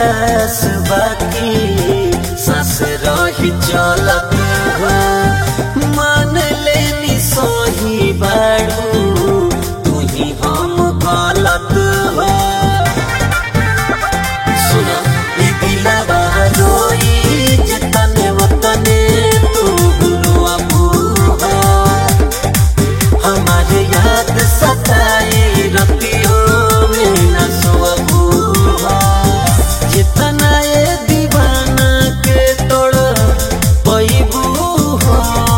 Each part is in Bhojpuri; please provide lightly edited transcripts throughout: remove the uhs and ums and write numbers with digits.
प्यास बाकी सांस रही चलत हो मान लेनी सही बाड़ू तू ही हम गलत हो सुना ई दिलवा रोई जतने वतने तू गुरु अबू हो हमारे याद सताए रतियों में न सोबू हो जितना ये दीवाना के तोड़ पैबू हो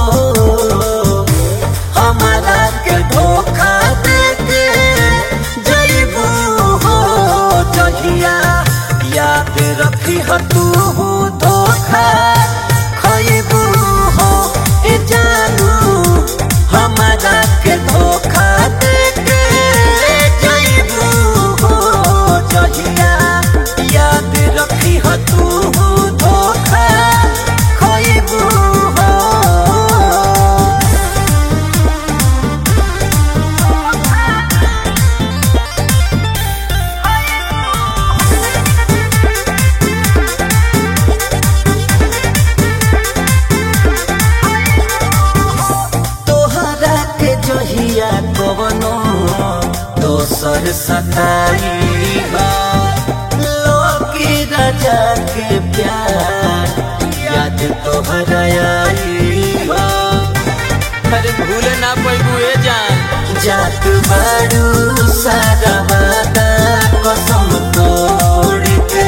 हमारा के धोखा देके जईबू हो जहिया याद रखी ह तू धोखा खईबू हो ए जानू हमारा के धोखा देके जईबू हो जहिया याद रखी ह तू धोखा खईबू हो तोहरा के जहिया कवनो दोसर सताई लोकी राजा के प्यार याद तोहरा आई अरे भूल ना पैबू ए जान जात बारू सारा वादा कसम तोड़ के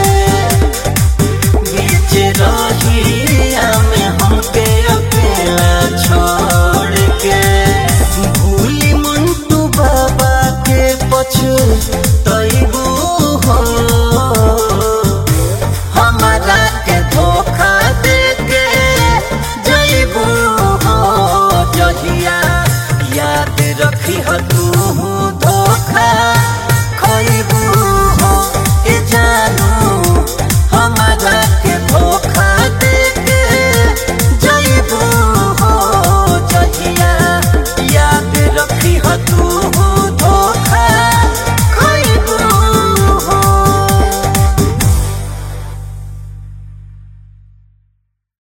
बीच रहिया में हमके अकेला छोड़ के भूली मंटू बाबा के पछतईबू हो हमारा के धोखा देके जईबू हो जहिया याद रखी ह तू